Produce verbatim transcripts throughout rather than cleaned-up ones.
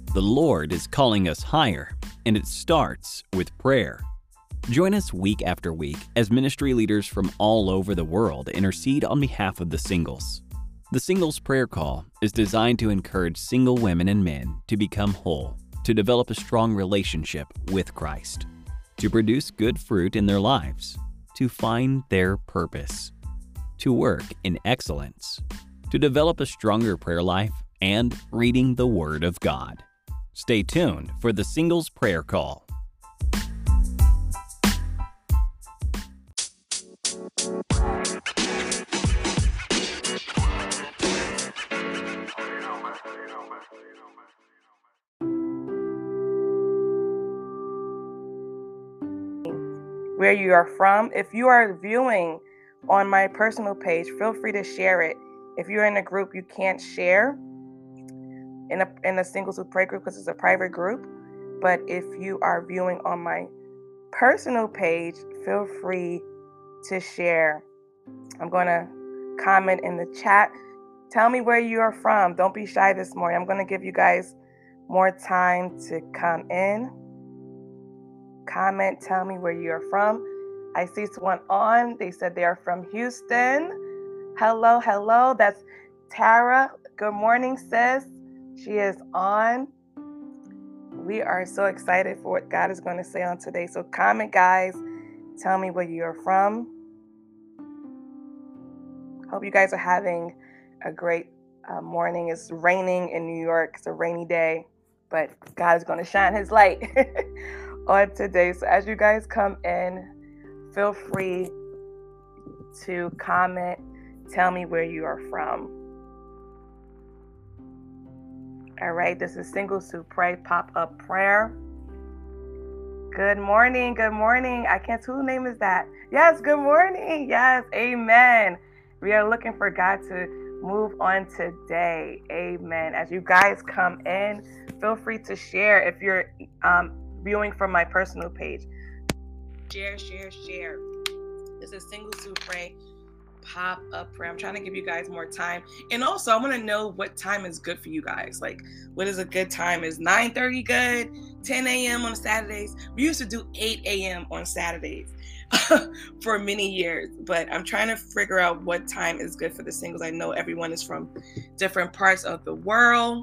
The Lord is calling us higher, and it starts with prayer. Join us week after week as ministry leaders from all over the world intercede on behalf of the singles. The Singles Prayer Call is designed to encourage single women and men to become whole, to develop a strong relationship with Christ, to produce good fruit in their lives, to find their purpose, to work in excellence, to develop a stronger prayer life, and reading the Word of God. Stay tuned for the Singles Prayer Call. Where you are from. If you are viewing on my personal page, feel free to share it. If you're in a group you can't share in a in a Singles Who Pray group because it's a private group, but if you are viewing on my personal page, feel free to share. I'm going to comment in the chat. Tell me where you are from. Don't be shy this morning. I'm going to give you guys more time to come in. Comment, tell me where you are from. I see someone on. They said they are from Houston. Hello, hello. That's Tara. Good morning, sis. She is on. We are so excited for what God is going to say on today. So comment, guys. Tell me where you are from. Hope you guys are having a great uh, morning. It's raining in New York. It's a rainy day, but God is going to shine his light on today. So as you guys come in, feel free to comment. Tell me where you are from. All right, this is Singles Who Pray Pop-Up Prayer. Good morning, good morning. I can't, whose name is that? Yes, good morning. Yes, amen. We are looking for God to move on today. Amen. As you guys come in, feel free to share if you're um, viewing from my personal page. Share, share, share. This is Singles Who Pray Pop-Up Prayer. I'm trying to give you guys more time. And also, I want to know what time is good for you guys. Like, what is a good time? Is nine thirty good? ten a.m. on Saturdays? We used to do eight a.m. on Saturdays for many years. But I'm trying to figure out what time is good for the singles. I know everyone is from different parts of the world.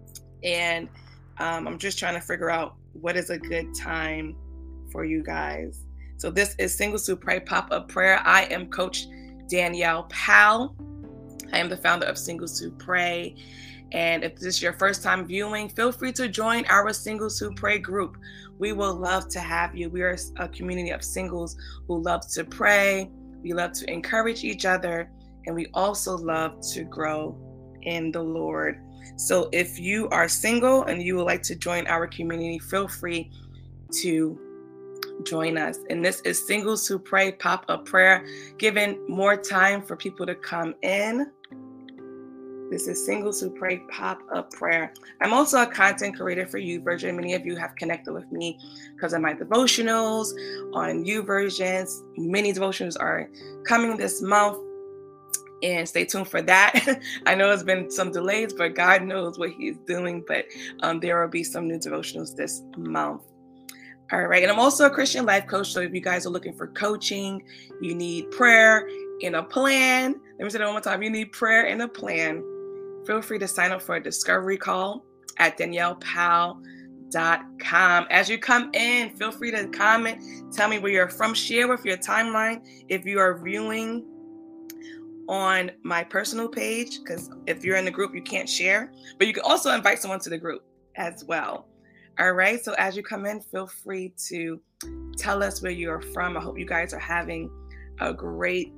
And um, I'm just trying to figure out what is a good time for you guys. So this is Singles Who Pray Pop-Up Prayer. I am Coach Danielle Powell. I am the founder of Singles Who Pray. And if this is your first time viewing, feel free to join our Singles Who Pray group. We will love to have you. We are a community of singles who love to pray. We love to encourage each other. And we also love to grow in the Lord. So if you are single and you would like to join our community, feel free to join us. And this is Singles Who Pray Pop-Up Prayer, giving more time for people to come in. This is Singles Who Pray Pop-Up Prayer. I'm also a content creator for YouVersion. Many of you have connected with me because of my devotionals on YouVersions. Many devotionals are coming this month, and stay tuned for that. I know it's been some delays, but God knows what he is doing. But um, there will be some new devotionals this month. All right. And I'm also a Christian life coach. So if you guys are looking for coaching, you need prayer and a plan. Let me say that one more time. You need prayer and a plan. Feel free to sign up for a discovery call at danielle powell dot com. As you come in, feel free to comment. Tell me where you're from. Share with your timeline if you are viewing on my personal page, because if you're in the group, you can't share. But you can also invite someone to the group as well. All right. So as you come in, feel free to tell us where you're from. I hope you guys are having a great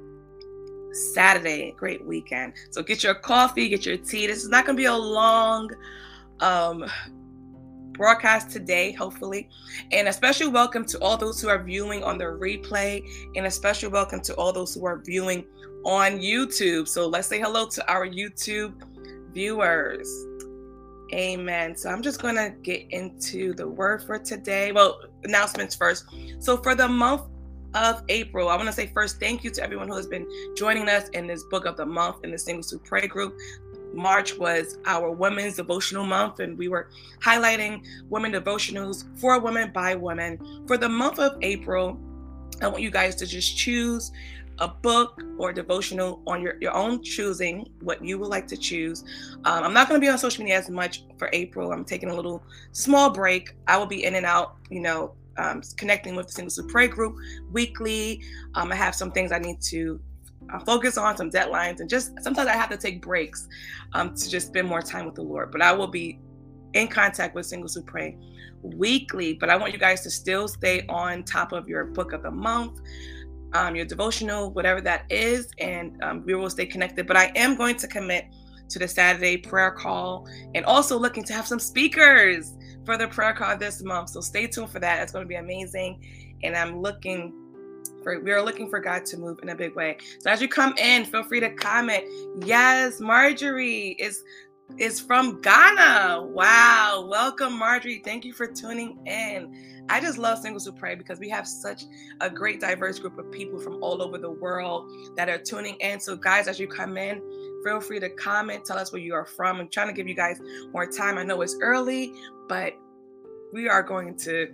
Saturday, great weekend. So get your coffee, get your tea. This is not going to be a long um, broadcast today, hopefully. And a special welcome to all those who are viewing on the replay, and a special welcome to all those who are viewing on YouTube. So let's say hello to our YouTube viewers. Amen. So I'm just going to get into the word for today. Well, announcements first. So for the month of April, I want to say first, thank you to everyone who has been joining us in this book of the month in the Singles Who Pray group. March was our Women's Devotional Month, and we were highlighting women devotionals for women by women. For the month of April, I want you guys to just choose a book or devotional on your, your own choosing, what you would like to choose. Um, I'm not going to be on social media as much for April. I'm taking a little small break. I will be in and out, you know, um, connecting with the Single Soup Pray group weekly. Um, I have some things I need to uh, focus on, some deadlines, and just sometimes I have to take breaks um, to just spend more time with the Lord. But I will be in contact with Single Soup Pray weekly. But I want you guys to still stay on top of your book of the month, um, your devotional, whatever that is, and um, we will stay connected. But I am going to commit to the Saturday prayer call, and also looking to have some speakers for the prayer call this month. So stay tuned for that. It's going to be amazing. And I'm looking for, we are looking for God to move in a big way. So as you come in, feel free to comment. Yes, Marjorie is is from Ghana. Wow. Welcome, Marjorie. Thank you for tuning in. I just love Single Soup Pray because we have such a great diverse group of people from all over the world that are tuning in. So guys, as you come in, feel free to comment. Tell us where you are from. I'm trying to give you guys more time. I know it's early, but we are going to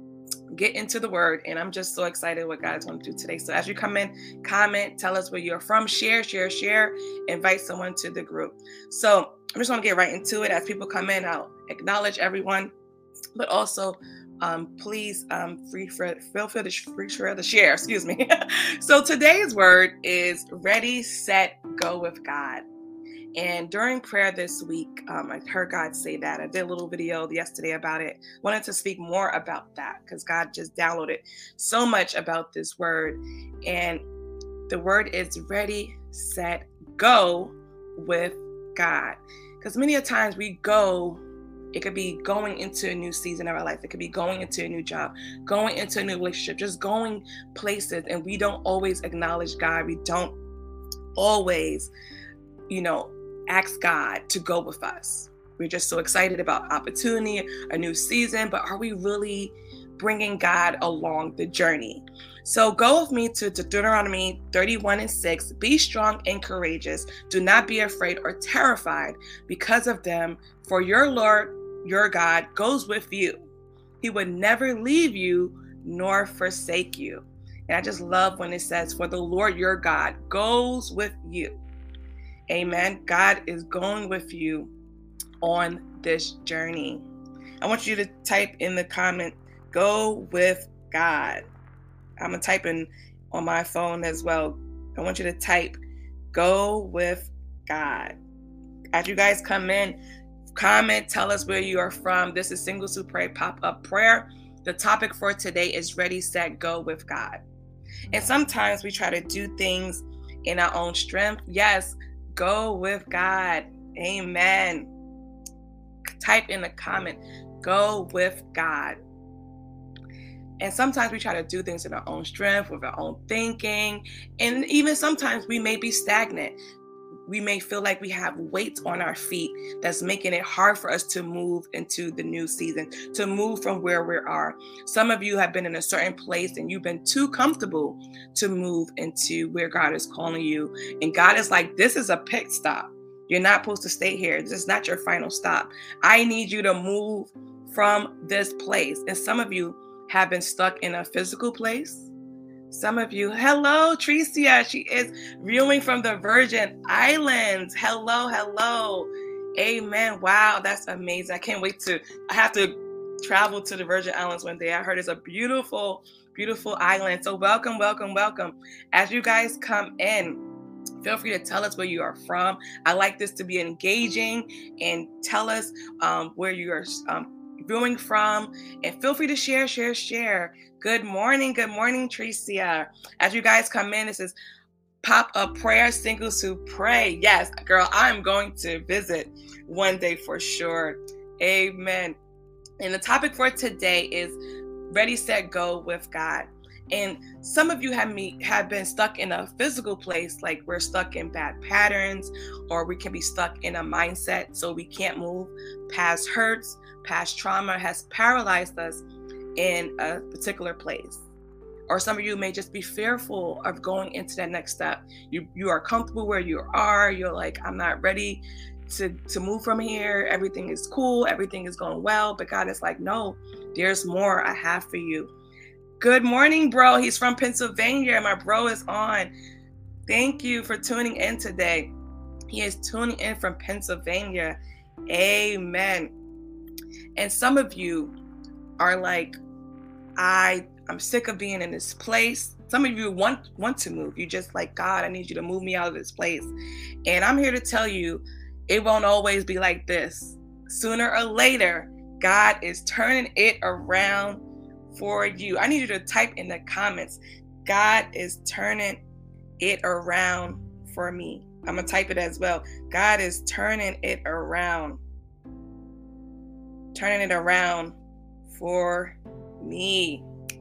get into the word, and I'm just so excited what God's going to do today. So as you come in, comment, tell us where you're from, share, share, share, invite someone to the group. So I'm just going to get right into it. As people come in, I'll acknowledge everyone, but also um, please um, free for, feel free to free for the share, excuse me. So today's word is ready, set, go with God. And during prayer this week, um, I heard God say that. I did a little video yesterday about it. Wanted to speak more about that because God just downloaded so much about this word. And the word is ready, set, go with God. Because many a times we go, it could be going into a new season of our life. It could be going into a new job, going into a new relationship, just going places. And we don't always acknowledge God. We don't always, you know, ask God to go with us. We're just so excited about opportunity, a new season, but are we really bringing God along the journey? So go with me to Deuteronomy thirty-one and six. Be strong and courageous. Do not be afraid or terrified because of them, for your Lord, your God, goes with you. He would never leave you nor forsake you. And I just love when it says, for the Lord, your God, goes with you. Amen. God is going with you on this journey. I want you to type in the comment, go with God. I'm going to type in on my phone as well. I want you to type, go with God. As you guys come in, comment, tell us where you are from. This is Single Soup Pray Pop-Up Prayer. The topic for today is ready, set, go with God. And sometimes we try to do things in our own strength. Yes, go with God. Amen. Type in the comment, go with God. And sometimes we try to do things in our own strength, with our own thinking. And even sometimes we may be stagnant. We may feel like we have weights on our feet that's making it hard for us to move into the new season, to move from where we are. Some of you have been in a certain place and you've been too comfortable to move into where God is calling you. And God is like, this is a pit stop. You're not supposed to stay here. This is not your final stop. I need you to move from this place. And some of you have been stuck in a physical place. Some of you, hello, Tricia. She is viewing from the Virgin Islands. Hello, hello. Amen. Wow, that's amazing. I can't wait to, I have to travel to the Virgin Islands one day. I heard it's a beautiful, beautiful island. So welcome, welcome, welcome. As you guys come in, feel free to tell us where you are from. I like this to be engaging, and tell us um, where you are um, viewing from, and feel free to share, share, share. Good morning. Good morning, Tricia. As you guys come in, this is Pop-Up Prayer, Single Soup Pray. Yes, girl, I'm going to visit one day for sure. Amen. And the topic for today is ready, set, go with God. And some of you have me have been stuck in a physical place, like we're stuck in bad patterns, or we can be stuck in a mindset so we can't move. Past hurts, past trauma has paralyzed us in a particular place. Or some of you may just be fearful of going into that next step. You you are comfortable where you are. You're like, I'm not ready to, to move from here. Everything is cool. Everything is going well. But God is like, no, there's more I have for you. Good morning, bro. He's from Pennsylvania. My bro is on. Thank you for tuning in today. He is tuning in from Pennsylvania. Amen. And some of you are like, I, I'm sick of being in this place. Some of you want, want to move. You just like, God, I need you to move me out of this place. And I'm here to tell you, it won't always be like this. Sooner or later, God is turning it around for you. I need you to type in the comments, God is turning it around for me. I'm going to type it as well. God is turning it around. Turning it around for me.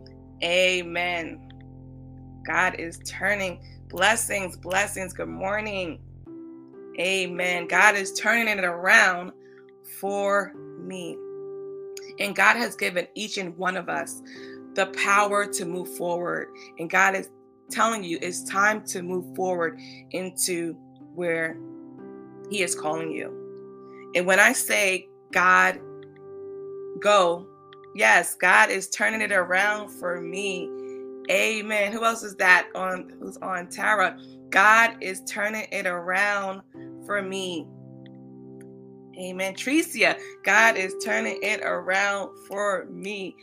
Amen. God is turning. Blessings, blessings. Good morning. Amen. God is turning it around for me. And God has given each and one of us the power to move forward. And God is telling you it's time to move forward into where He is calling you. And when I say God, go, yes, God is turning it around for me. Amen. Who else is that on? Who's on? Tara. God is turning it around for me. Amen. Tricia, God is turning it around for me.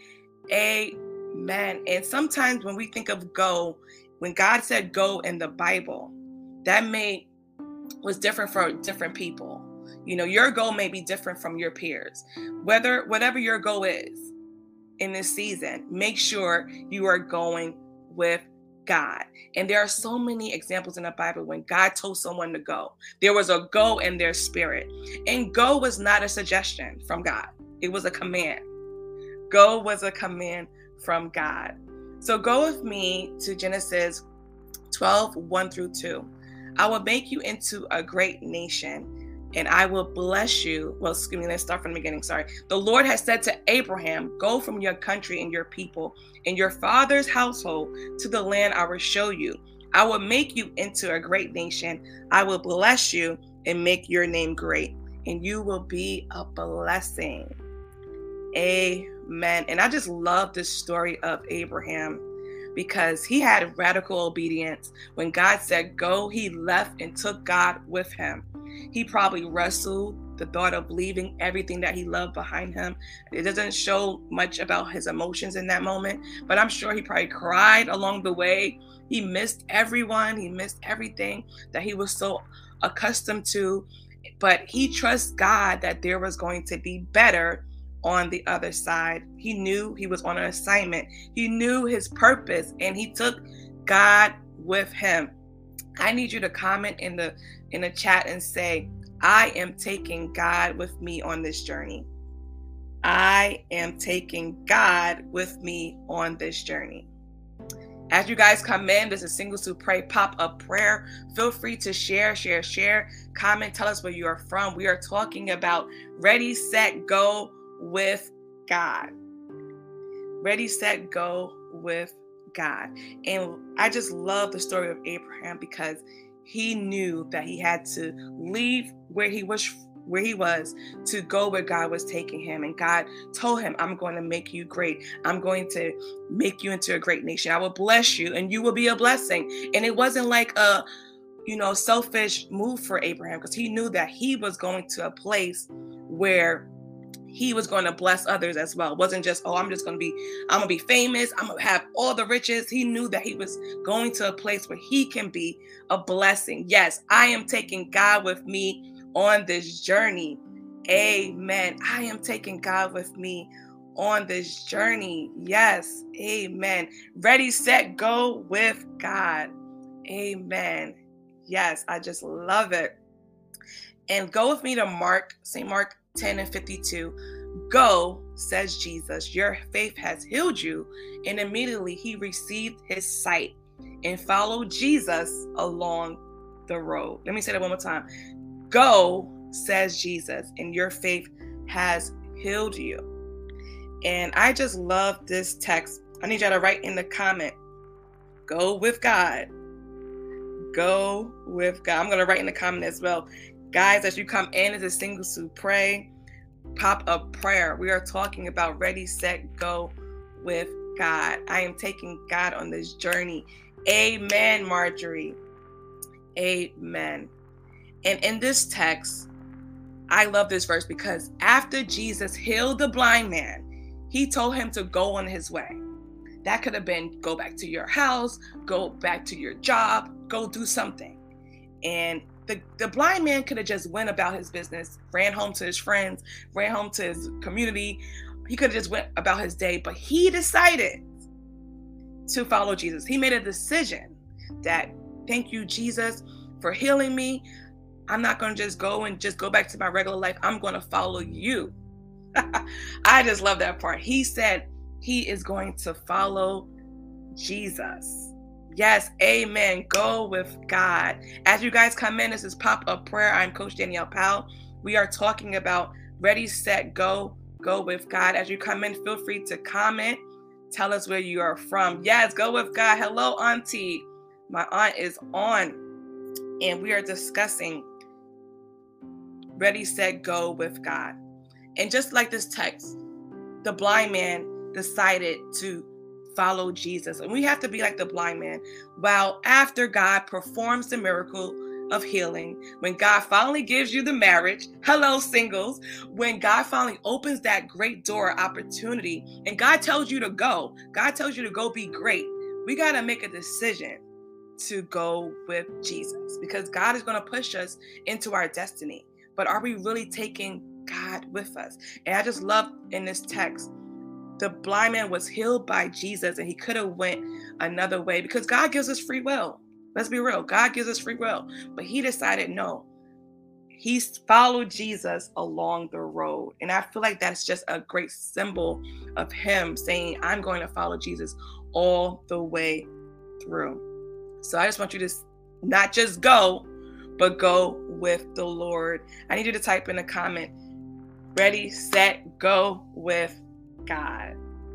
Amen. And sometimes when we think of go, when God said go in the Bible, that may was different for different people. You know, your goal may be different from your peers. Whether whatever your goal is in this season, make sure you are going with God. And there are so many examples in the Bible when God told someone to go. There was a go in their spirit. And go was not a suggestion from God. It was a command. Go was a command from God. So go with me to Genesis twelve, one through two. I will make you into a great nation, and I will bless you. Well, excuse me, let's start from the beginning. Sorry. The Lord has said to Abraham, go from your country and your people and your father's household to the land I will show you. I will make you into a great nation. I will bless you and make your name great, and you will be a blessing. Amen. And I just love this story of Abraham, because he had radical obedience. When God said go, he left and took God with him. He probably wrestled the thought of leaving everything that he loved behind him. It doesn't show much about his emotions in that moment, but I'm sure he probably cried along the way. He missed everyone. He missed everything that he was so accustomed to. But he trusts God that there was going to be better on the other side. He knew he was on an assignment. He knew his purpose, and he took God with him. I need you to comment in the in the chat and say, I am taking God with me on this journey. I am taking God with me on this journey. As you guys come in, this is Singles Who Pray pop-up prayer. Feel free to share, share, share, comment, tell us where you are from. We are talking about ready, set, go with God. Ready, set, go with God. And I just love the story of Abraham, because he knew that he had to leave where he was where he was to go where God was taking him. And God told him, I'm going to make you great. I'm going to make you into a great nation. I will bless you and you will be a blessing. And it wasn't like a, you know, selfish move for Abraham, because he knew that he was going to a place where he was going to bless others as well. It wasn't just, oh, I'm just going to be, I'm going to be famous. I'm going to have all the riches. He knew that he was going to a place where he can be a blessing. Yes, I am taking God with me on this journey. Amen. I am taking God with me on this journey. Yes. Amen. Ready, set, go with God. Amen. Yes. I just love it. And go with me to Mark, Saint Mark ten and fifty-two. Go, says Jesus, your faith has healed you. And immediately he received his sight and followed Jesus along the road. Let me say that one more time. Go, says Jesus, and your faith has healed you. And I just love this text. I need y'all to write in the comment, go with God. Go with God. I'm going to write in the comment as well. Guys, as you come in as a Single Soup Pray pop-up prayer, we are talking about ready, set, go with God. I am taking God on this journey. Amen, Marjorie. Amen. And in this text, I love this verse because after Jesus healed the blind man, he told him to go on his way. That could have been go back to your house, go back to your job, go do something. And the, the blind man could have just went about his business, ran home to his friends, ran home to his community. He could have just went about his day, but he decided to follow Jesus. He made a decision that, thank you, Jesus, for healing me. I'm not going to just go and just go back to my regular life. I'm going to follow you. I just love that part. He said he is going to follow Jesus. Yes, amen. Go with God. As you guys come in, this is Pop-Up Prayer. I'm Coach Danielle Powell. We are talking about ready, set, go, go with God. As you come in, feel free to comment. Tell us where you are from. Yes, go with God. Hello, Auntie. My aunt is on, and we are discussing ready, set, go with God. And just like this text, the blind man decided to follow Jesus. And we have to be like the blind man. Well, after God performs the miracle of healing, when God finally gives you the marriage, hello, singles, when God finally opens that great door opportunity and God tells you to go, God tells you to go be great, we got to make a decision to go with Jesus because God is going to push us into our destiny. But are we really taking God with us? And I just love in this text, the blind man was healed by Jesus and he could have went another way because God gives us free will. Let's be real. God gives us free will. But he decided no. He followed Jesus along the road. And I feel like that's just a great symbol of him saying, I'm going to follow Jesus all the way through. So I just want you to not just go, but go with the Lord. I need you to type in a comment, ready, set, go with God.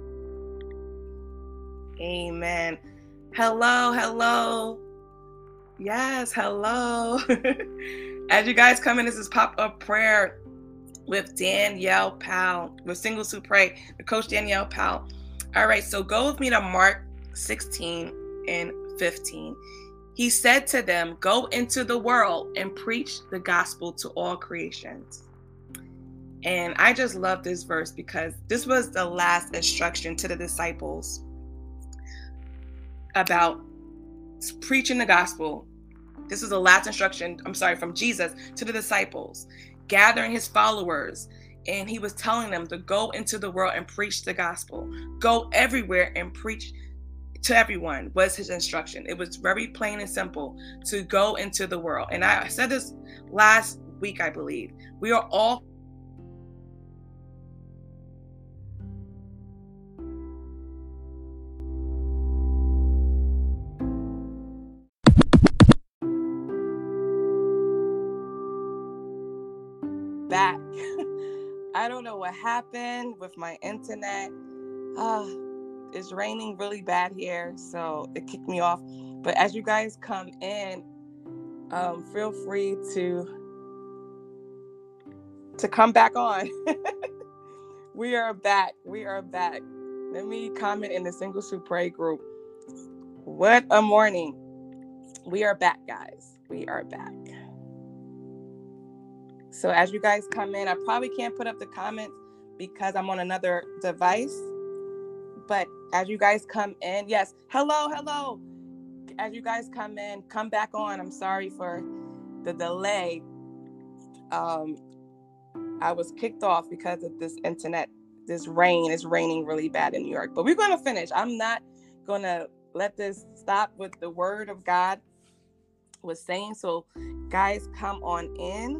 Amen. Hello, hello. Yes, hello. As you guys come in, this is Pop-Up Prayer with Danielle Powell, with Single Soup Pray, with Coach Danielle Powell. All right, so go with me to Mark sixteen and fifteen. He said to them, go into the world and preach the gospel to all creations. And I just love this verse because this was the last instruction to the disciples about preaching the gospel. This is the last instruction, I'm sorry, from Jesus to the disciples, gathering his followers. And he was telling them to go into the world and preach the gospel. Go everywhere and preach to everyone was his instruction. It was very plain and simple to go into the world. And I said this last week, I believe. We are all back. I don't know what happened with my internet. Uh, it's raining really bad here, so it kicked me off. But as you guys come in, um, feel free to to come back on. We are back. We are back. Let me comment in the Single Soup Pray group. What a morning. We are back, guys. We are back. So as you guys come in, I probably can't put up the comments because I'm on another device. But as you guys come in, yes, hello, hello. As you guys come in, come back on. I'm sorry for the delay. Um, I was kicked off because of this internet, this rain. It's raining really bad in New York. But we're going to finish. I'm not going to let this stop with the word of God was saying. So guys, come on in.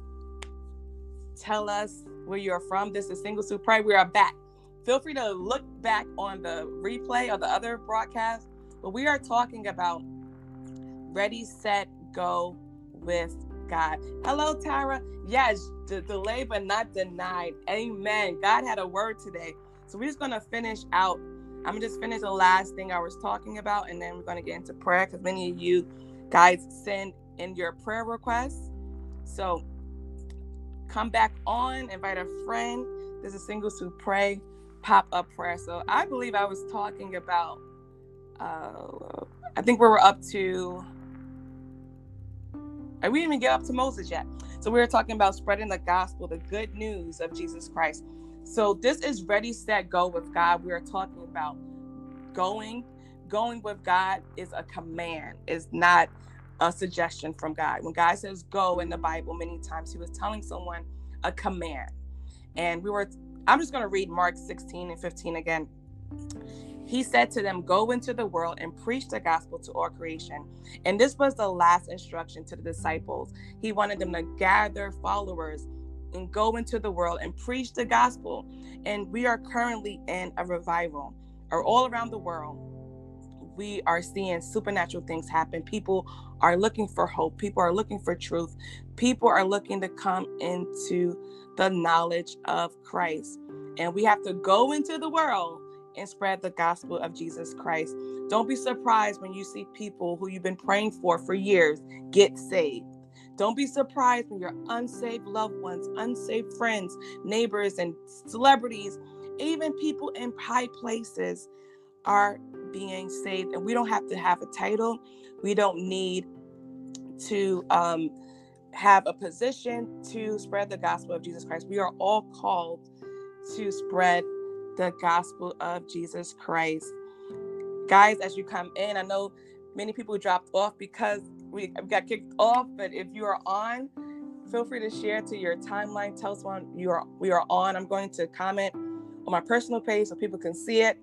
Tell us where you're from. This is Single Soup Pray. We are back. Feel free to look back on the replay or the other broadcast. But we are talking about ready, set, go with God. Hello, Tara. Yes, the delay but not denied. Amen. God had a word today. So we're just going to finish out. I'm going to just finish the last thing I was talking about, and then we're going to get into prayer because many of you guys send in your prayer requests. So come back on, invite a friend. This is Singles Who Pray Pop-Up Prayer. So I believe I was talking about, uh, I think we were up to, we didn't even get up to Moses yet. So we were talking about spreading the gospel, the good news of Jesus Christ. So this is Ready, Set, Go with God. We are talking about going. Going with God is a command, is not a suggestion from God. When God says go in the Bible, many times he was telling someone a command. And we were, I'm just going to read Mark sixteen and fifteen again. He said to them, go into the world and preach the gospel to all creation. And this was the last instruction to the disciples. He wanted them to gather followers and go into the world and preach the gospel. And we are currently in a revival, or all around the world. We are seeing supernatural things happen. People are looking for hope. People are looking for truth. People are looking to come into the knowledge of Christ. And we have to go into the world and spread the gospel of Jesus Christ. Don't be surprised when you see people who you've been praying for for years get saved. Don't be surprised when your unsaved loved ones, unsaved friends, neighbors, and celebrities, even people in high places are being saved. And we don't have to have a title. We don't need to um, have a position to spread the gospel of Jesus Christ. We are all called to spread the gospel of Jesus Christ. Guys, as you come in, I know many people dropped off because we got kicked off, but if you are on, feel free to share to your timeline. Tell someone you are we are on. I'm going to comment on my personal page so people can see it.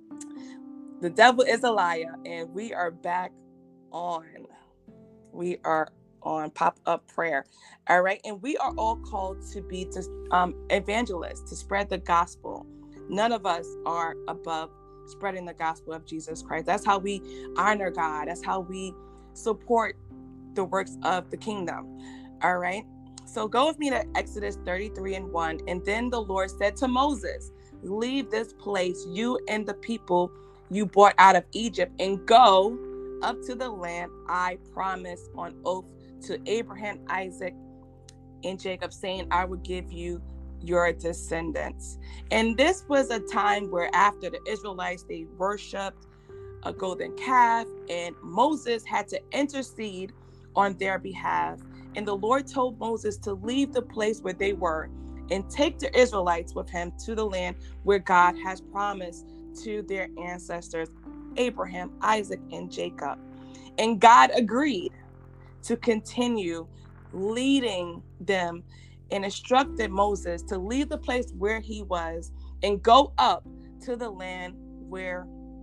The devil is a liar, and we are back on. We are on Pop-Up Prayer. All right. And we are all called to be to, um, evangelists, to spread the gospel. None of us are above spreading the gospel of Jesus Christ. That's how we honor God. That's how we support the works of the kingdom. All right. So go with me to Exodus thirty-three and one. And then the Lord said to Moses, leave this place, you and the people you brought out of Egypt, and go up to the land I promised on oath to Abraham, Isaac, and Jacob, saying, I will give you your descendants. And this was a time where after the Israelites, they worshiped a golden calf, and Moses had to intercede on their behalf. And the Lord told Moses to leave the place where they were and take the Israelites with him to the land where God has promised to their ancestors, Abraham, Isaac, and Jacob. And God agreed to continue leading them and instructed Moses to leave the place where he was and go up to the land where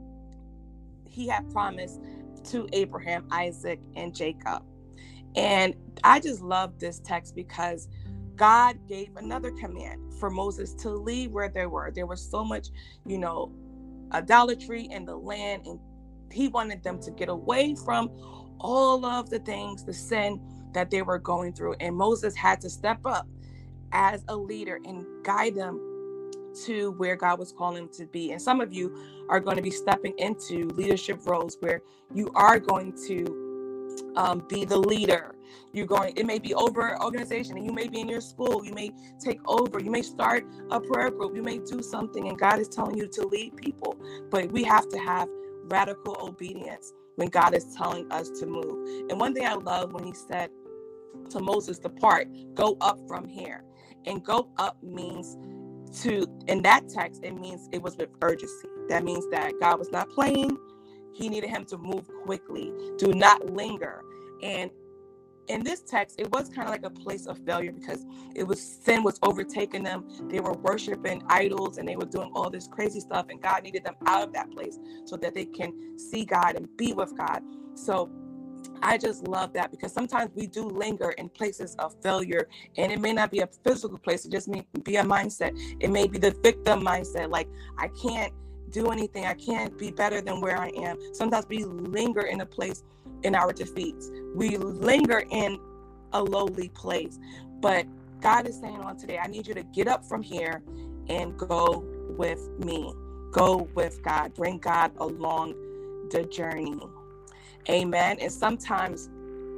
he had promised to Abraham, Isaac, and Jacob. And I just love this text because God gave another command for Moses to leave where they were. There was so much, you know, idolatry in the land, and he wanted them to get away from all of the things, the sin that they were going through. And Moses had to step up as a leader and guide them to where God was calling them to be. And some of you are going to be stepping into leadership roles where you are going to um, be the leader. You're going, it may be over an organization, and you may be in your school, you may take over, you may start a prayer group, you may do something, and God is telling you to lead people. But we have to have radical obedience when God is telling us to move. And one thing I love when he said to Moses, depart, go up from here. And go up means to, in that text, it means it was with urgency. That means that God was not playing. He needed him to move quickly. Do not linger. And in this text, it was kind of like a place of failure because it was sin was overtaking them. They were worshiping idols and they were doing all this crazy stuff. And God needed them out of that place so that they can see God and be with God. So I just love that because sometimes we do linger in places of failure, and it may not be a physical place. It just may be a mindset. It may be the victim mindset. Like, I can't do anything. I can't be better than where I am. Sometimes we linger in a place in our defeats. We linger in a lowly place. But God is saying on today, I need you to get up from here and go with me. Go with God. Bring God along the journey. Amen. And sometimes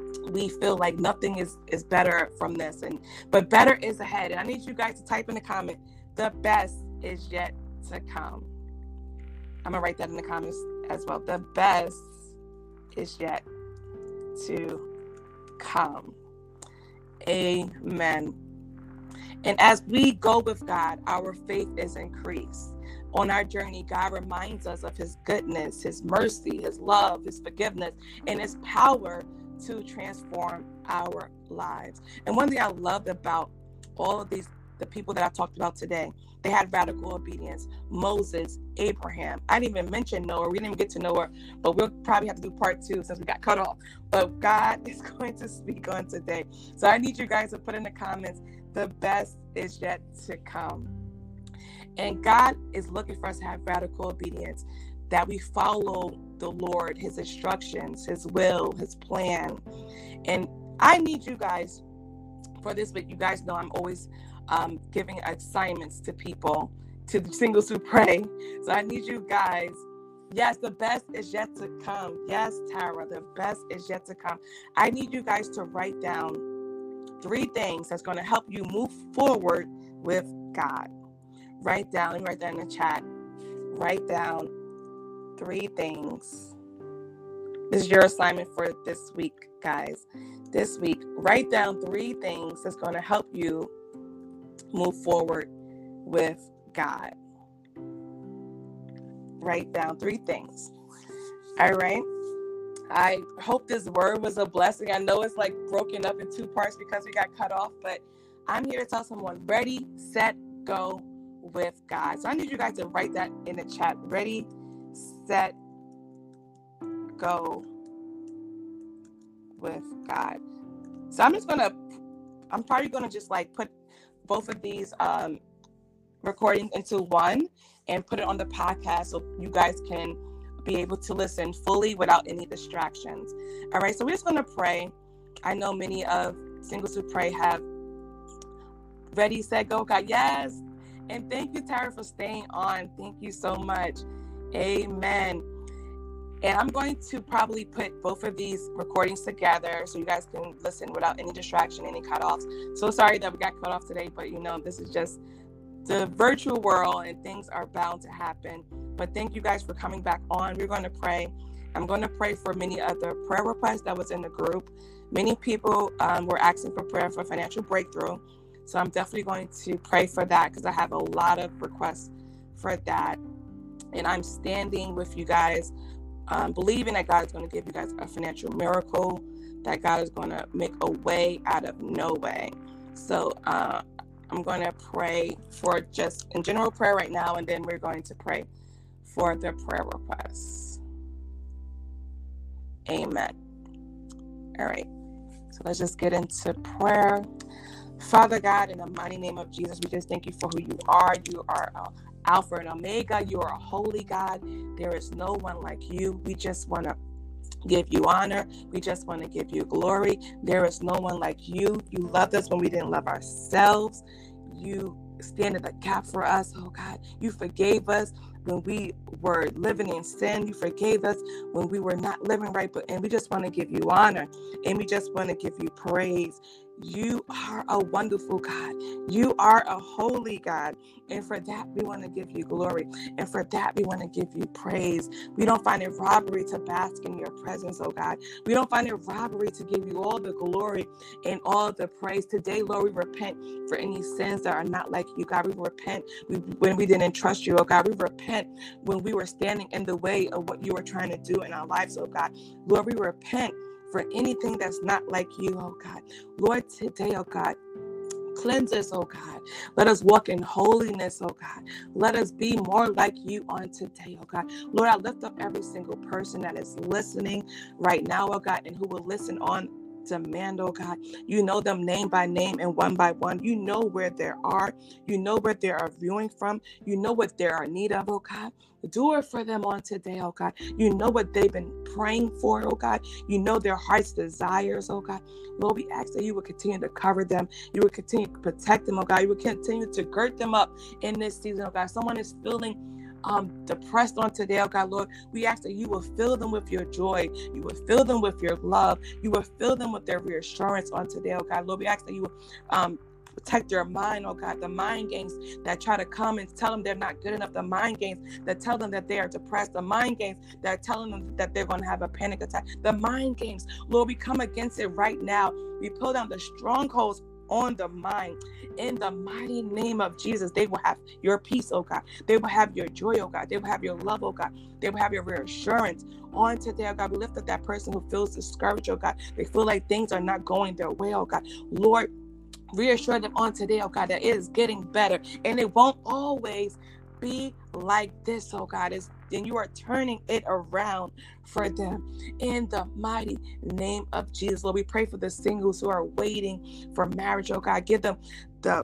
we feel like nothing is, is better from this. And but better is ahead. And I need you guys to type in the comment, the best is yet to come. I'm gonna write that in the comments as well. The best is yet to come. Amen. And as we go with God, our faith is increased. On our journey, God reminds us of his goodness, his mercy, his love, his forgiveness, and his power to transform our lives. And one thing I loved about all of these, the people that I talked about today, they had radical obedience. Moses, Abraham. I didn't even mention Noah. We didn't even get to Noah, but we'll probably have to do part two since we got cut off. But God is going to speak on today. So I need you guys to put in the comments, the best is yet to come. And God is looking for us to have radical obedience, that we follow the Lord, his instructions, his will, his plan. And I need you guys for this week. You guys know I'm always um, giving assignments to people, to the Singles Who Pray. So I need you guys. Yes, the best is yet to come. Yes, Tara, the best is yet to come. I need you guys to write down three things that's going to help you move forward with God. Write down, let me write that in the chat. Write down three things. This is your assignment for this week, guys. This week, write down three things that's going to help you move forward with God. Write down three things. All right. I hope this word was a blessing. I know it's like broken up in two parts because we got cut off, but I'm here to tell someone, ready, set, go with God. So I need you guys to write that in the chat. Ready, set, go with God. So I'm just gonna, I'm probably gonna just like put both of these um, recordings into one and put it on the podcast so you guys can be able to listen fully without any distractions. All right, so we're just gonna pray. I know many of Singles Who Pray have ready, set, go, God. Yes. And thank you, Tara, for staying on. Thank you so much. Amen. And I'm going to probably put both of these recordings together so you guys can listen without any distraction, any cutoffs. So sorry that we got cut off today, but you know, this is just the virtual world and things are bound to happen. But thank you guys for coming back on. We're going to pray. I'm going to pray for many other prayer requests that was in the group. Many people um, were asking for prayer for financial breakthrough. So I'm definitely going to pray for that because I have a lot of requests for that. And I'm standing with you guys, um, believing that God is going to give you guys a financial miracle, that God is going to make a way out of no way. So uh, I'm going to pray for just in general prayer right now, and then we're going to pray for the prayer requests. Amen. All right. So let's just get into prayer. Father God, in the mighty name of Jesus, we just thank you for who you are. You are uh, Alpha and Omega. You are a holy God. There is no one like you. We just want to give you honor. We just want to give you glory. There is no one like you. You loved us when we didn't love ourselves. You stand in the gap for us, oh God. You forgave us when we were living in sin. You forgave us when we were not living right. But and we just want to give you honor, and we just want to give you praise. You are a wonderful God. You are a holy God. And for that, we want to give you glory. And for that, we want to give you praise. We don't find it robbery to bask in your presence, oh God. We don't find it robbery to give you all the glory and all the praise. Today, Lord, we repent for any sins that are not like you, God. We repent when we didn't trust you, oh God. We repent when we were standing in the way of what you were trying to do in our lives, oh God. Lord, we repent for anything that's not like you, oh God. Lord, today, oh God, cleanse us, oh God. Let us walk in holiness, oh God. Let us be more like you on today, oh God. Lord, I lift up every single person that is listening right now, oh God, and who will listen on demand, oh God. You know them name by name and one by one. You know where they are. You know where they are viewing from. You know what they are in need of, oh God. Do it for them on today, oh God. You know what they've been praying for, oh God. You know their heart's desires, oh God. Lord, we ask that you would continue to cover them. You would continue to protect them, oh God. You would continue to gird them up in this season, oh God. Someone is feeling um, depressed on today, oh God, Lord, we ask that you will fill them with your joy. You will fill them with your love. You will fill them with their reassurance on today, oh God, Lord. We ask that you will um, protect their mind, oh God, the mind games that try to come and tell them they're not good enough, the mind games that tell them that they are depressed, the mind games that are telling them that they're going to have a panic attack, the mind games, Lord, we come against it right now. We pull down the strongholds on the mind in the mighty name of Jesus. They will have your peace, oh God. They will have your joy, oh God. They will have your love, oh God. They will have your reassurance on today, oh God. We lift up that person who feels discouraged, oh God. They feel like things are not going their way, oh God. Lord, reassure them on today, oh God, that it is getting better and it won't always be like this, oh God. It's, and you are turning it around for them in the mighty name of Jesus. Lord, we pray for the singles who are waiting for marriage, oh God. Give them the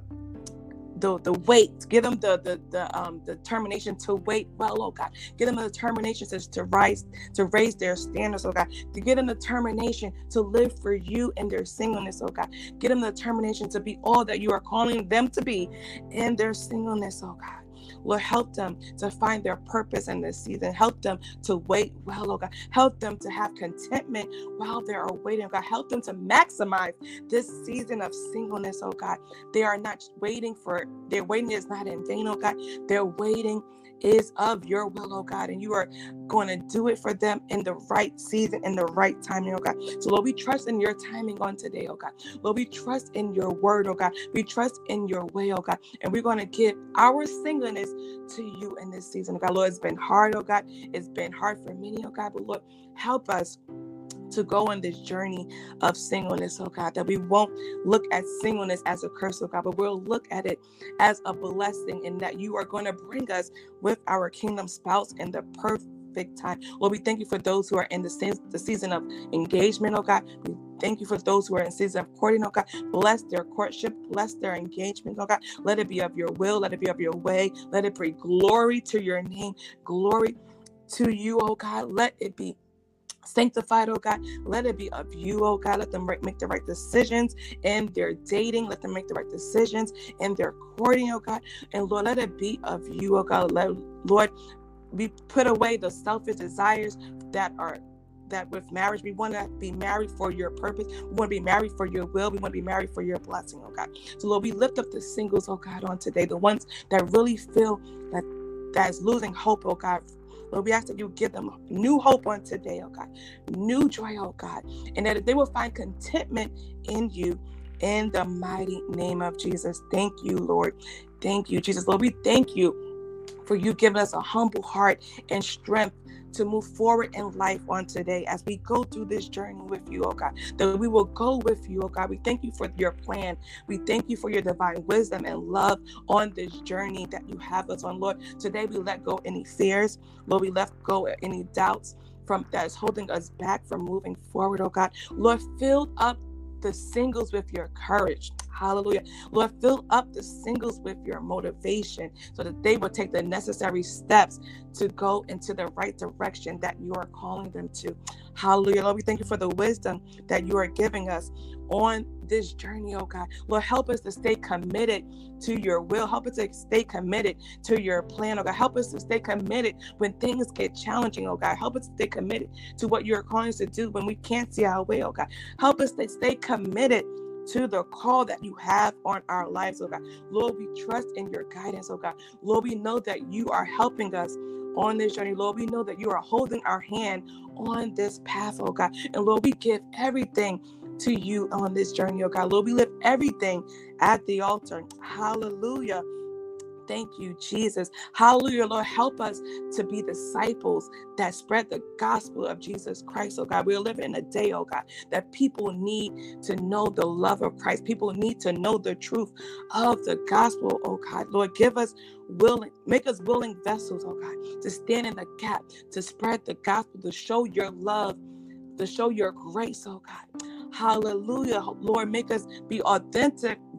the the wait, give them the the the um determination to wait well, oh God. Give them the determination to, to rise, to raise their standards, oh God. To give them the determination to live for you in their singleness, oh God. Give them the determination to be all that you are calling them to be in their singleness, oh God. Lord, help them to find their purpose in this season. Help them to wait well, oh God. Help them to have contentment while they are waiting, oh God. Help them to maximize this season of singleness, oh God. They are not waiting for, their waiting is not in vain, oh God. Their waiting is of your will, oh God, and you are going to do it for them in the right season, in the right timing, oh God. So Lord, we trust in your timing on today, oh God. Lord, we trust in your word, oh God. We trust in your way, oh God, and we're going to give our singleness to you in this season, oh God. Lord, it's been hard, oh God. It's been hard for many, oh God, but Lord, help us to go on this journey of singleness, oh God, that we won't look at singleness as a curse, oh God, but we'll look at it as a blessing, and that you are going to bring us with our kingdom spouse in the perfect time. Lord, we thank you for those who are in the, se- the season of engagement, oh God. We thank you for those who are in season of courting, oh God. Bless their courtship, bless their engagement, oh God. Let it be of your will, let it be of your way, let it bring glory to your name, glory to you, oh God. Let it be sanctified, oh God. Let it be of you, oh God. Let them make the right decisions in their dating. Let them make the right decisions in their courting, oh God. And Lord, let it be of you, oh God. Let, Lord, we put away the selfish desires that are that with marriage. We want to be married for your purpose. We want to be married for your will. We want to be married for your blessing, oh God. So Lord, we lift up the singles, oh God, on today, the ones that really feel that that is losing hope, oh God. Lord, we ask that you give them new hope on today, oh God, new joy, oh God, and that they will find contentment in you in the mighty name of Jesus. Thank you, Lord. Thank you, Jesus. Lord, we thank you for you giving us a humble heart and strength to move forward in life on today as we go through this journey with you, oh God, that we will go with you, oh God. We thank you for your plan. We thank you for your divine wisdom and love on this journey that you have us on, Lord. Today we let go any fears, Lord. We let go any doubts from that is holding us back from moving forward, oh God. Lord, fill up the singles with your courage. Hallelujah. Lord, fill up the singles with your motivation so that they will take the necessary steps to go into the right direction that you are calling them to. Hallelujah. Lord, we thank you for the wisdom that you are giving us on this journey, oh God. Lord, help us to stay committed to your will. Help us to stay committed to your plan, oh God. Help us to stay committed when things get challenging, oh God. Help us to stay committed to what you're calling us to do when we can't see our way, oh God. Help us to stay committed to the call that you have on our lives, oh God. Lord, we trust in your guidance, oh God. Lord, we know that you are helping us on this journey. Lord, we know that you are holding our hand on this path, oh God. And Lord, we give everything to you on this journey, oh God. Lord, we lift everything at the altar. Hallelujah. Thank you, Jesus. Hallelujah, Lord. Help us to be disciples that spread the gospel of Jesus Christ, oh God. We're living in a day, oh God, that people need to know the love of Christ. People need to know the truth of the gospel, oh God. Lord, give us willing, make us willing vessels, oh God, to stand in the gap, to spread the gospel, to show your love, to show your grace, oh God. Hallelujah. Lord, make us be authentic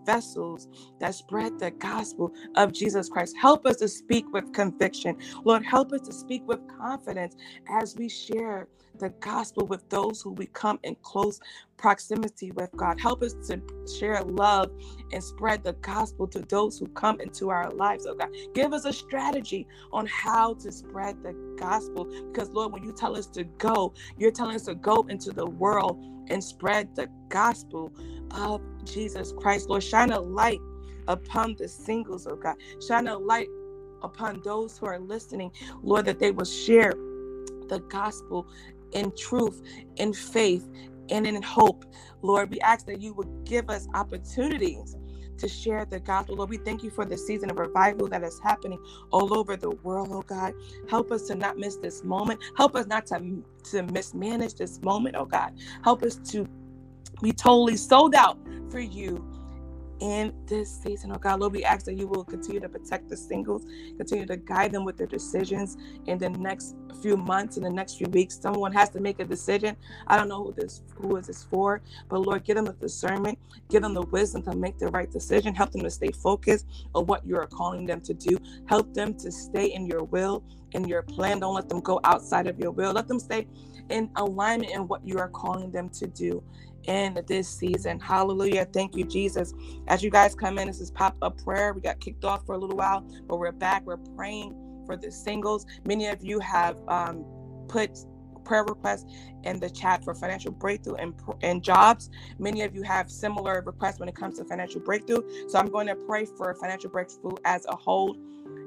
vessels that spread the gospel of Jesus Christ. Help us to speak with conviction. Lord, help us to speak with confidence as we share the gospel with those who we come in close proximity with, God. Help us to share love and spread the gospel to those who come into our lives, oh God. Give us a strategy on how to spread the gospel, because Lord, when you tell us to go, you're telling us to go into the world and spread the gospel of Jesus Christ. Lord, shine a light upon the singles, oh God. Shine a light upon those who are listening, Lord, that they will share the gospel in truth, in faith, and in hope. Lord, we ask that you would give us opportunities to share the gospel. Lord, we thank you for the season of revival that is happening all over the world, oh God. Help us to not miss this moment. Help us not to, to mismanage this moment, oh God. Help us to be totally sold out for you in this season, oh God. Lord, we ask that you will continue to protect the singles, continue to guide them with their decisions in the next few months, in the next few weeks. Someone has to make a decision. I don't know who this who is this for, but Lord, give them the discernment, give them the wisdom to make the right decision. Help them to stay focused on what you are calling them to do. Help them to stay in your will, in your plan. Don't let them go outside of your will. Let them stay in alignment in what you are calling them to do in this season. Hallelujah. Thank you, Jesus. As you guys come in, this is pop-up prayer. We got kicked off for a little while, but we're back. We're praying for the singles. Many of you have um, put prayer requests in the chat for financial breakthrough and, and jobs. Many of you have similar requests when it comes to financial breakthrough. So I'm going to pray for financial breakthrough as a whole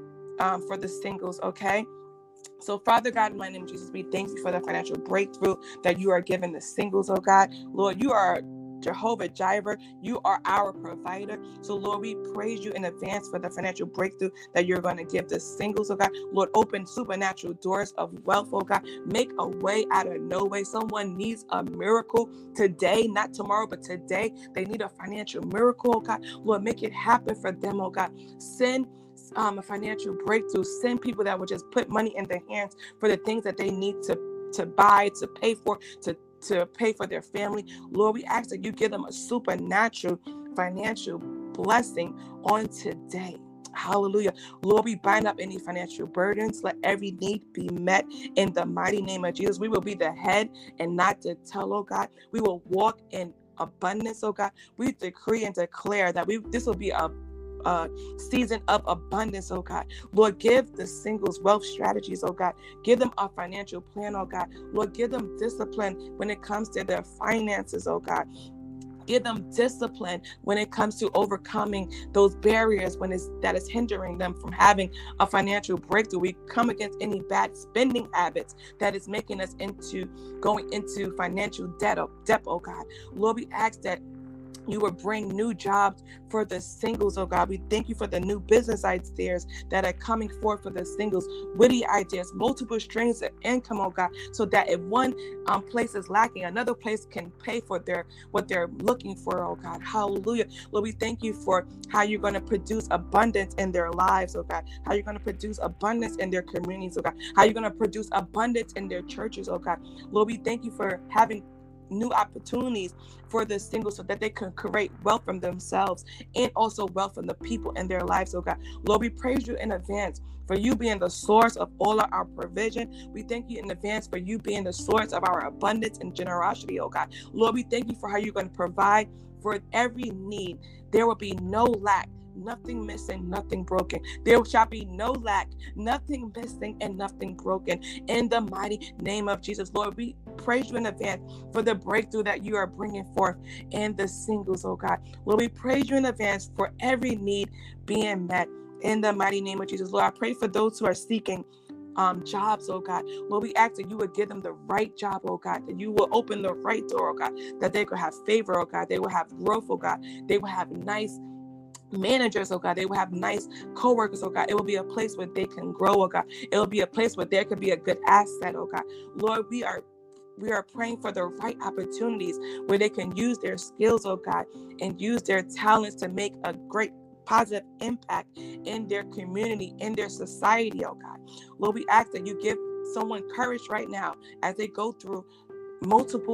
um, for the singles, okay? So, Father God, in my name, Jesus, we thank you for the financial breakthrough that you are giving the singles, oh God. Lord, you are Jehovah Jireh. You are our provider. So, Lord, we praise you in advance for the financial breakthrough that you're going to give the singles, oh God. Lord, open supernatural doors of wealth, oh God. Make a way out of no way. Someone needs a miracle today, not tomorrow, but today. They need a financial miracle, oh God. Lord, make it happen for them, oh God. Send Um, a financial breakthrough. Send people that will just put money in their hands for the things that they need to to buy, to pay for, to to pay for their family. Lord, we ask that you give them a supernatural financial blessing on today. Hallelujah. Lord, we bind up any financial burdens. Let every need be met in the mighty name of Jesus. We will be the head and not the tail, oh God. We will walk in abundance, oh God. We decree and declare that we this will be a Uh, season of abundance, oh God. Lord, give the singles wealth strategies, oh God. Give them a financial plan, oh God. Lord, give them discipline when it comes to their finances, oh God. Give them discipline when it comes to overcoming those barriers when it's that is hindering them from having a financial breakthrough. We come against any bad spending habits that is making us into going into financial debt, oh, debt, oh God. Lord, we ask that you will bring new jobs for the singles, oh God. We thank you for the new business ideas that are coming forth for the singles, witty ideas, multiple streams of income, oh God, so that if one um, place is lacking, another place can pay for their what they're looking for, oh God. Hallelujah. Lord, we thank you for how you're going to produce abundance in their lives, oh God. How you're going to produce abundance in their communities, oh God. How you're going to produce abundance in their churches, oh God. Lord, we thank you for having new opportunities for the singles so that they can create wealth from themselves and also wealth from the people in their lives, oh God. Lord, we praise you in advance for you being the source of all of our provision. We thank you in advance for you being the source of our abundance and generosity, oh God. Lord, we thank you for how you're going to provide for every need. There will be no lack. Nothing missing, nothing broken. There shall be no lack, nothing missing, and nothing broken. In the mighty name of Jesus, Lord, we praise you in advance for the breakthrough that you are bringing forth in the singles, oh God. Lord, we praise you in advance for every need being met in the mighty name of Jesus. Lord, I pray for those who are seeking Um, jobs, oh God. Lord, we ask that you would give them the right job, oh God, that you will open the right door, oh God, that they could have favor, oh God, they will have growth, oh God, they will have nice managers, oh God, they will have nice co-workers, oh God. It will be a place where they can grow, oh God. It will be a place where there could be a good asset, oh God. Lord, we are we are praying for the right opportunities where they can use their skills, oh God, and use their talents to make a great positive impact in their community, in their society, oh God. Lord, we ask that you give someone courage right now as they go through multiple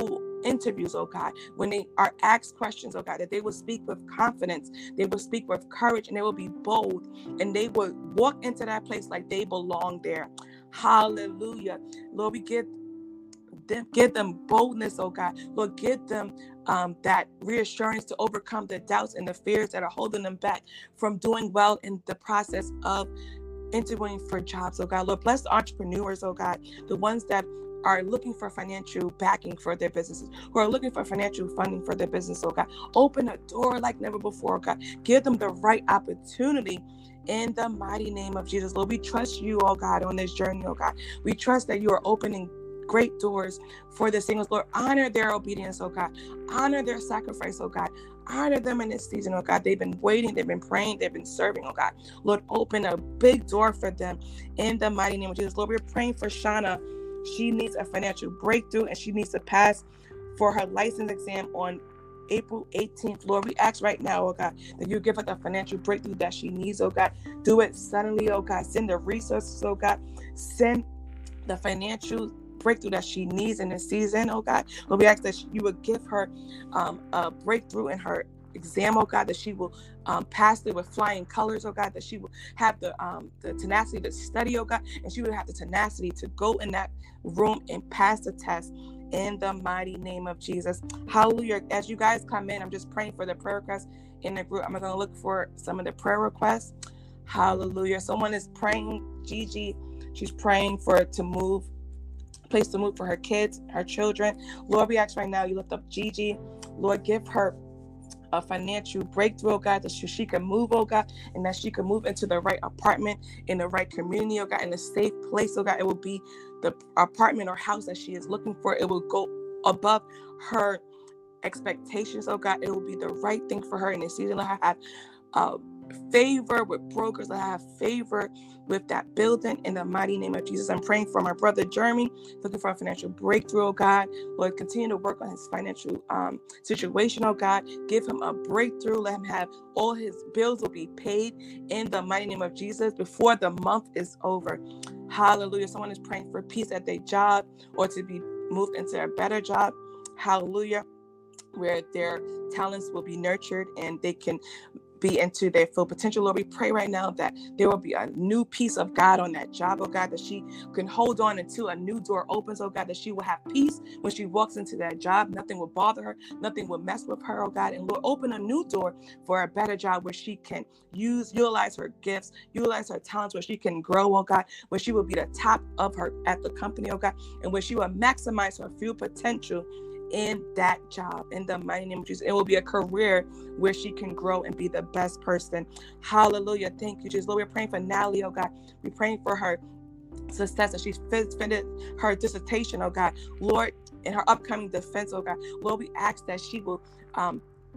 interviews, oh God, when they are asked questions, oh God, that they will speak with confidence, they will speak with courage, and they will be bold, and they will walk into that place like they belong there. Hallelujah. Lord, we give them, give them boldness, oh God. Lord, give them um, that reassurance to overcome the doubts and the fears that are holding them back from doing well in the process of interviewing for jobs, oh God. Lord, bless the entrepreneurs, oh God, the ones that are looking for financial backing for their businesses, who are looking for financial funding for their business, oh God. Open a door like never before, oh God. Give them the right opportunity in the mighty name of Jesus. Lord, we trust you, oh God, on this journey, oh God. We trust that you are opening great doors for the singles. Lord, honor their obedience, oh God. Honor their sacrifice, oh God. Honor them in this season, oh God. They've been waiting, they've been praying, they've been serving, oh God. Lord, open a big door for them in the mighty name of Jesus. Lord, we're praying for Shauna. She needs a financial breakthrough, and she needs to pass for her license exam on April eighteenth. Lord, we ask right now, oh God, that you give her the financial breakthrough that she needs, oh God. Do it suddenly, oh God. Send the resources, oh God. Send the financial breakthrough that she needs in this season, oh God. Lord, we ask that you would give her um, a breakthrough in her exam, oh God, that she will um, pass it with flying colors, oh God, that she will have the um, the tenacity to study, oh God, and she would have the tenacity to go in that room and pass the test in the mighty name of Jesus. Hallelujah. As you guys come in, I'm just praying for the prayer requests in the group. I'm going to look for some of the prayer requests. Hallelujah. Someone is praying, Gigi, she's praying for it to move, place to move for her kids, her children. Lord, we ask right now, you lift up Gigi. Lord, give her a financial breakthrough, oh God, that she, she can move, oh God, and that she can move into the right apartment, in the right community, oh God, in a safe place, oh God. It will be the apartment or house that she is looking for. It will go above her expectations, oh God. It will be the right thing for her in this season. Let her have uh, favor with brokers. Let her have favor with that building in the mighty name of Jesus. I'm praying for my brother Jeremy, looking for a financial breakthrough, oh God. Lord, continue to work on his financial um, situation, oh God. Give him a breakthrough. Let him have all his bills will be paid in the mighty name of Jesus before the month is over. Hallelujah. Someone is praying for peace at their job or to be moved into a better job. Hallelujah. Where their talents will be nurtured and they can be into their full potential. Lord, we pray right now that there will be a new piece of God on that job, oh God, that she can hold on until a new door opens, oh God, that she will have peace when she walks into that job. Nothing will bother her. Nothing will mess with her, oh God. And Lord, open a new door for a better job where she can use, utilize her gifts, utilize her talents, where she can grow, oh God, where she will be the top of her at the company, oh God, and where she will maximize her full potential in that job in the mighty name of Jesus. It will be a career where she can grow and be the best person. Hallelujah. Thank you, Jesus. Lord, we're praying for Natalie, oh God. We're praying for her success as she's finished her dissertation, oh God. Lord, in her upcoming defense, oh God. Lord, we ask that she will um,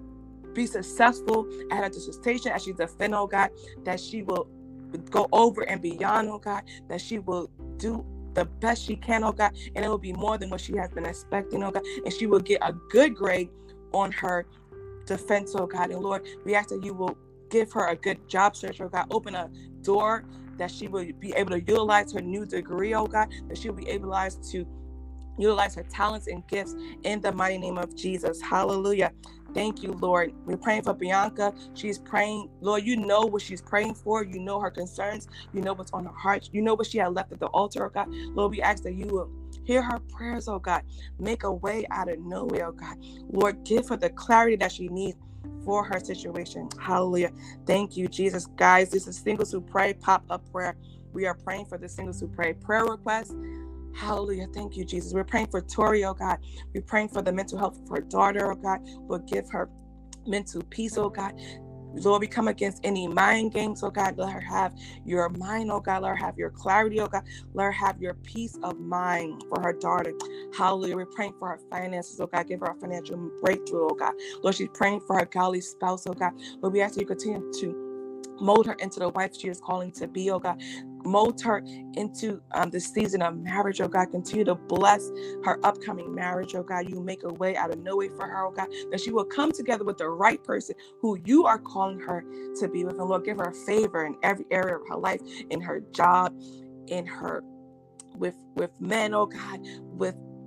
be successful at her dissertation as she's defending, oh God, that she will go over and beyond, oh God, that she will do the best she can, oh God, and it will be more than what she has been expecting, oh God, and she will get a good grade on her defense, oh God. And Lord, we ask that you will give her a good job search, oh God. Open a door that she will be able to utilize her new degree, oh God, that she will be able to utilize her talents and gifts in the mighty name of Jesus. Hallelujah. Thank you, Lord. We're praying for Bianca. She's praying, Lord, you know what she's praying for. You know her concerns. You know what's on her heart. You know what she had left at the altar, oh God. Lord, we ask that you will hear her prayers, oh God. Make a way out of nowhere, oh God. Lord, give her the clarity that she needs for her situation. Hallelujah. Thank you, Jesus. Guys, this is Singles Who Pray pop-up prayer. We are praying for the Singles Who Pray prayer request. Hallelujah. Thank you, Jesus. We're praying for Tori, oh God. We're praying for the mental health of her daughter, oh God. Lord, give her mental peace, oh God. Lord, we come against any mind games, oh God. Let her have your mind, oh God. Let her have your clarity, oh God. Let her have your peace of mind for her daughter. Hallelujah. We're praying for her finances, oh God. Give her a financial breakthrough, oh God. Lord, she's praying for her godly spouse, oh God. Lord, we ask you to continue to mold her into the wife she is calling to be, oh God. Mold her into um, the season of marriage, oh God. Continue to bless her upcoming marriage, oh God. You make a way out of no way for her, oh God, that she will come together with the right person who you are calling her to be with. And Lord, give her favor in every area of her life, in her job, in her, with, with men, oh God, with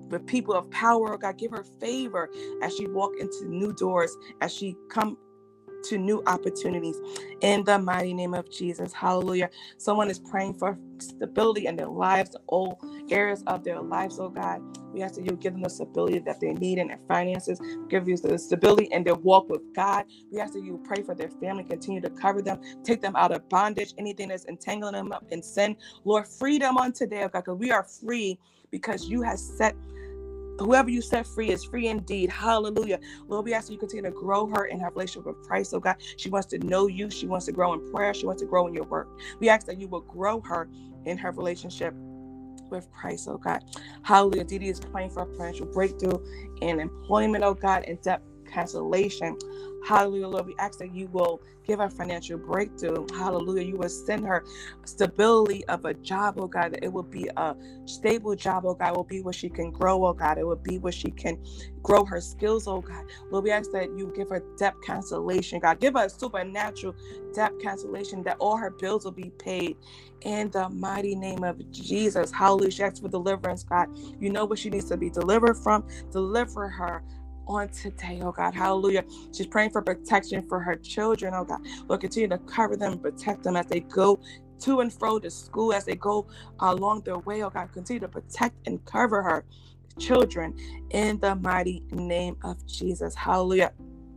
with people of power, oh God. Give her favor as she walk into new doors, as she come to new opportunities in the mighty name of Jesus. Hallelujah. Someone is praying for stability in their lives, all areas of their lives, oh God. We ask that you give them the stability that they need in their finances, give you the stability in their walk with God. We ask that you pray for their family, continue to cover them, take them out of bondage, anything that's entangling them up in sin. Lord, free them on today, oh God, because we are free because you have set whoever you set free is free indeed. Hallelujah. Lord, we ask that you continue to grow her in her relationship with Christ, oh God. She wants to know you. She wants to grow in prayer. She wants to grow in your work. We ask that you will grow her in her relationship with Christ, oh God. Hallelujah. Didi is praying for a financial breakthrough in employment, oh God, and debt cancellation. Hallelujah, Lord. We ask that you will give her financial breakthrough. Hallelujah. You will send her stability of a job, oh God. That it will be a stable job, oh God. It will be where she can grow, oh God. It will be where she can grow her skills, oh God. Lord, we ask that you give her debt cancellation, God. Give her a supernatural debt cancellation, that all her bills will be paid in the mighty name of Jesus. Hallelujah. She asks for deliverance, God. You know what she needs to be delivered from. Deliver her on today, oh God. Hallelujah. She's praying for protection for her children, oh God. Lord, continue to cover them and protect them as they go to and fro to school, as they go along their way, oh God. Continue to protect and cover her children in the mighty name of Jesus. Hallelujah.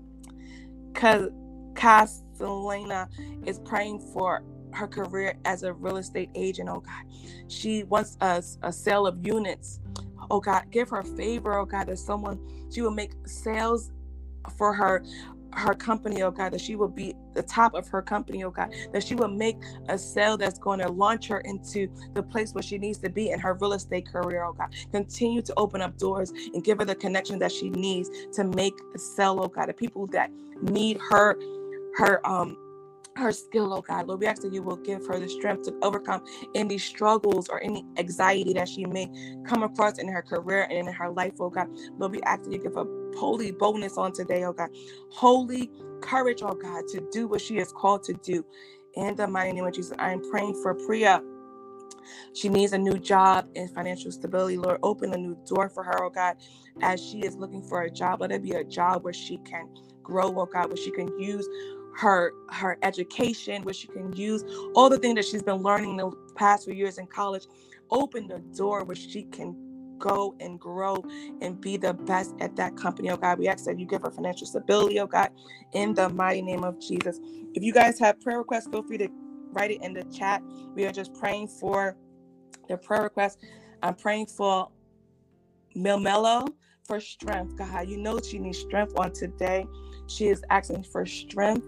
Castellina is praying for her career as a real estate agent, oh God. She wants a, a sale of units. Oh God, give her favor, oh God, that someone, she will make sales for her her company, oh God, that she will be the top of her company, oh God, that she will make a sale that's going to launch her into the place where she needs to be in her real estate career, oh God. Continue to open up doors and give her the connection that she needs to make a sale, oh God, the people that need her, her, um, her skill, oh God. Lord, we ask that you will give her the strength to overcome any struggles or any anxiety that she may come across in her career and in her life, oh God. Lord, we ask that you give her holy boldness on today, oh God. Holy courage, oh God, to do what she is called to do. In the mighty name of Jesus, I am praying for Priya. She needs a new job and financial stability. Lord, open a new door for her, oh God, as she is looking for a job. Let it be a job where she can grow, oh God, where she can use her her education, where she can use all the things that she's been learning in the past few years in college. Open the door where she can go and grow and be the best at that company, oh God. We ask that you give her financial stability, oh God, in the mighty name of Jesus. If you guys have prayer requests, feel free to write it in the chat. We are just praying for their prayer requests. I'm praying for Milmelo for strength, God. You know she needs strength on today. She is asking for strength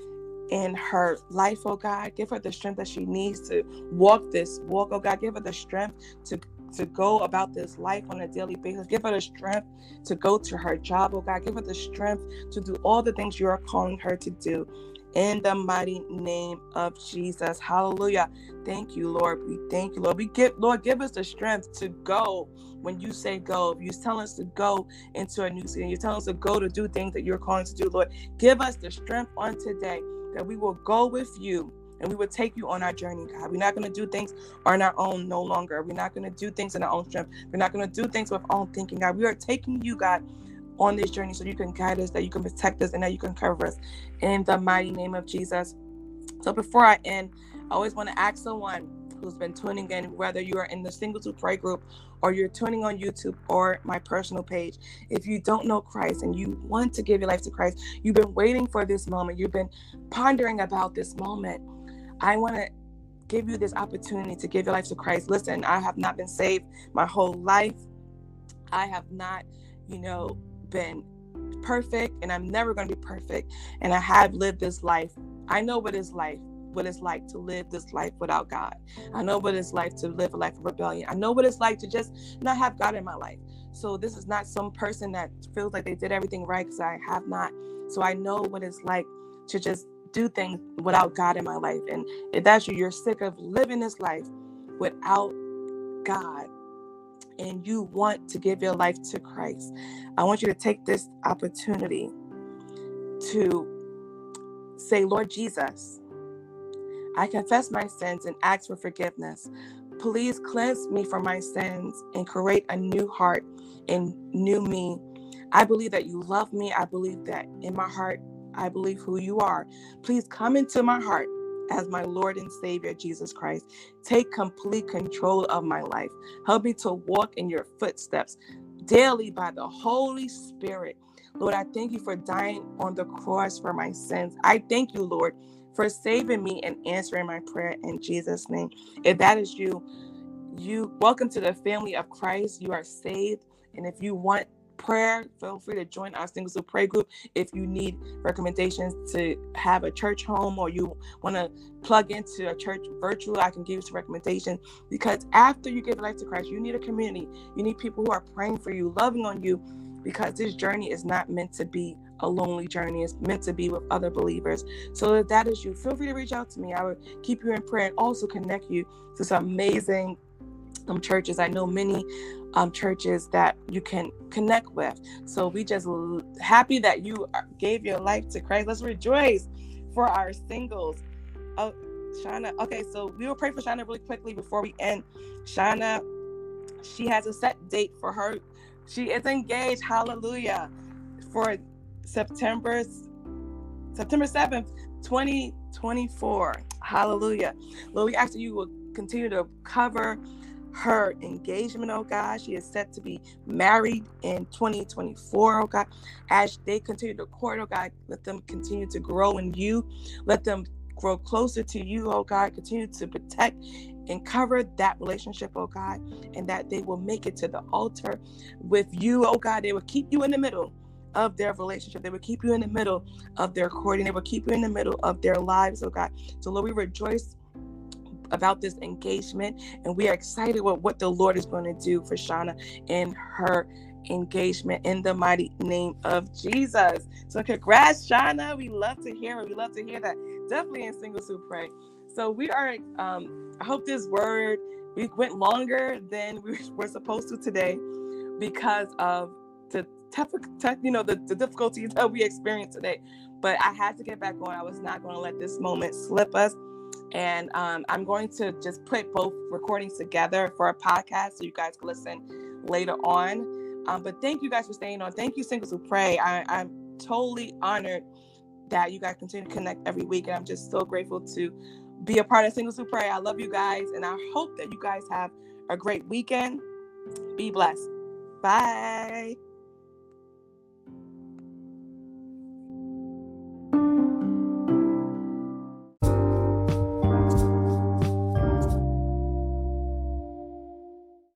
in her life, oh God. Give her the strength that she needs to walk this walk, oh God. Give her the strength to to go about this life on a daily basis. Give her the strength to go to her job, oh God. Give her the strength to do all the things you are calling her to do. In the mighty name of Jesus. Hallelujah. Thank you, Lord. We thank you, Lord. We give, Lord, give us the strength to go when you say go. If you tell us to go into a new season, you tell us to go to do things that you're calling to do, Lord. Give us the strength on today that we will go with you and we will take you on our journey, God. We're not going to do things on our own no longer. We're not going to do things in our own strength. We're not going to do things with our own thinking, God. We are taking you, God, on this journey so you can guide us, that you can protect us, and that you can cover us in the mighty name of Jesus. So before I end, I always want to ask someone who's been tuning in, whether you are in the Single to Pray group or you're tuning on YouTube or my personal page, if you don't know Christ and you want to give your life to Christ, you've been waiting for this moment, you've been pondering about this moment, I want to give you this opportunity to give your life to Christ. Listen, I have not been saved my whole life. I have not, you know, been perfect, and I'm never going to be perfect, and I have lived this life. I know what it's like what it's like to live this life without God. I know what it's like to live a life of rebellion. I know what it's like to just not have God in my life. So this is not some person that feels like they did everything right, because I have not. So I know what it's like to just do things without God in my life. And if that's you, you're sick of living this life without God, and you want to give your life to Christ, I want you to take this opportunity to say, Lord Jesus, I confess my sins and ask for forgiveness. Please cleanse me from my sins and create a new heart and new me. I believe that you love me. I believe that in my heart, I believe who you are. Please come into my heart as my Lord and Savior, Jesus Christ. Take complete control of my life. Help me to walk in your footsteps daily by the Holy Spirit. Lord, I thank you for dying on the cross for my sins. I thank you, Lord, for saving me and answering my prayer in Jesus' name. If that is you, you welcome to the family of Christ. You are saved. And if you want prayer, feel free to join our Singles Who Pray group. If you need recommendations to have a church home, or you want to plug into a church virtual, I can give you some recommendations. Because after you give life to Christ, you need a community. You need people who are praying for you, loving on you, because this journey is not meant to be a lonely journey. It's meant to be with other believers. So if that is you, feel free to reach out to me. I will keep you in prayer and also connect you to some amazing um, churches. I know many um, churches that you can connect with. So we just l- happy that you gave your life to Christ. Let's rejoice for our singles. Oh, Shauna. Okay, so we will pray for Shauna really quickly before we end. Shauna, she has a set date for her. She is engaged. Hallelujah. For September September seventh, twenty twenty-four. Hallelujah. Lord, we ask that you will continue to cover her engagement, oh God. She is set to be married in twenty twenty-four, oh God. As they continue to court, oh God, let them continue to grow in you. Let them grow closer to you, oh God. Continue to protect and cover that relationship, oh God, and that they will make it to the altar with you, oh God. They will keep you in the middle of their relationship. They will keep you in the middle of their courting. They will keep you in the middle of their lives, oh God. So Lord, we rejoice about this engagement, and we are excited with what the Lord is going to do for Shauna in her engagement in the mighty name of Jesus. So congrats, Shauna. We love to hear it. We love to hear that. Definitely in Singles Who Pray. So we are, um, I hope this word, we went longer than we were supposed to today because of the you know, the, the difficulties that we experienced today. But I had to get back on. I was not going to let this moment slip us. And um, I'm going to just put both recordings together for a podcast so you guys can listen later on. Um, but thank you guys for staying on. Thank you, Singles Who Pray. I, I'm totally honored that you guys continue to connect every week. And I'm just so grateful to be a part of Singles Who Pray. I love you guys. And I hope that you guys have a great weekend. Be blessed. Bye.